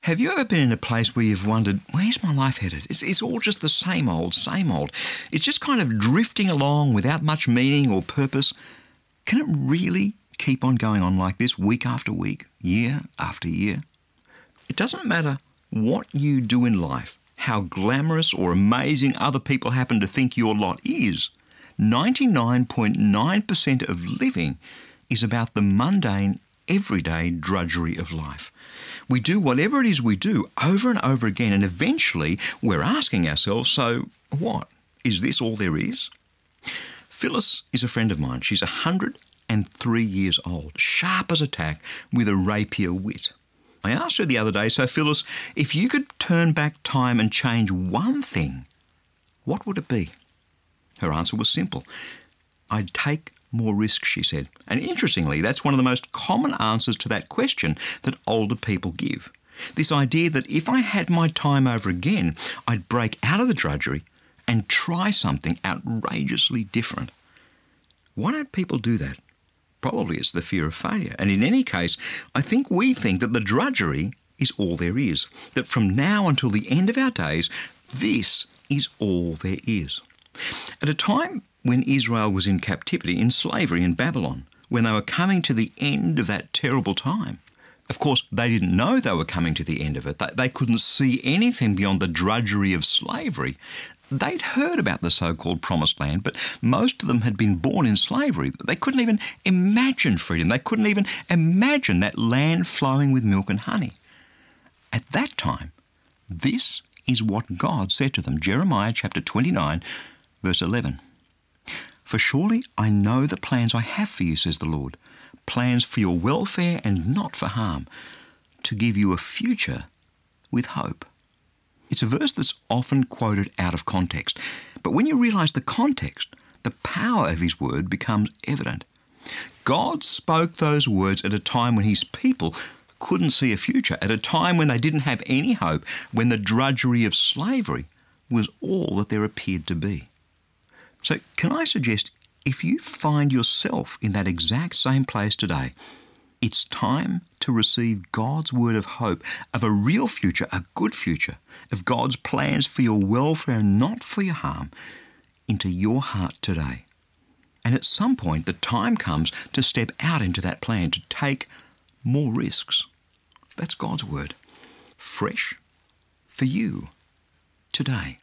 Have you ever been in a place where you've wondered, where's my life headed? It's all just the same old, same old. It's just kind of drifting along without much meaning or purpose. Can it really keep on going on like this week after week, year after year? It doesn't matter what you do in life, how glamorous or amazing other people happen to think your lot is. 99.9% of living is about the mundane, everyday drudgery of life. We do whatever it is we do over and over again, and eventually we're asking ourselves, so what? Is this all there is? Phyllis is a friend of mine. She's 103 years old, sharp as a tack, with a rapier wit. I asked her the other day, so Phyllis, if you could turn back time and change one thing, what would it be? Her answer was simple. I'd take more risks, she said. And interestingly, that's one of the most common answers to that question that older people give. This idea that if I had my time over again, I'd break out of the drudgery and try something outrageously different. Why don't people do that? Probably it's the fear of failure. And in any case, I think we think that the drudgery is all there is, that from now until the end of our days, this is all there is. At a time when Israel was in captivity, in slavery in Babylon, when they were coming to the end of that terrible time, of course, they didn't know they were coming to the end of it. They couldn't see anything beyond the drudgery of slavery. They'd heard about the so-called Promised Land, but most of them had been born in slavery. They couldn't even imagine freedom. They couldn't even imagine that land flowing with milk and honey. At that time, this is what God said to them. Jeremiah chapter 29, verse 11. For surely I know the plans I have for you, says the Lord, plans for your welfare and not for harm, to give you a future with hope. It's a verse that's often quoted out of context, but when you realise the context, the power of his word becomes evident. God spoke those words at a time when his people couldn't see a future, at a time when they didn't have any hope, when the drudgery of slavery was all that there appeared to be. So can I suggest, if you find yourself in that exact same place today, it's time to receive God's word of hope, of a real future, a good future, of God's plans for your welfare and not for your harm, into your heart today. And at some point, the time comes to step out into that plan, to take more risks. That's God's word, fresh for you today.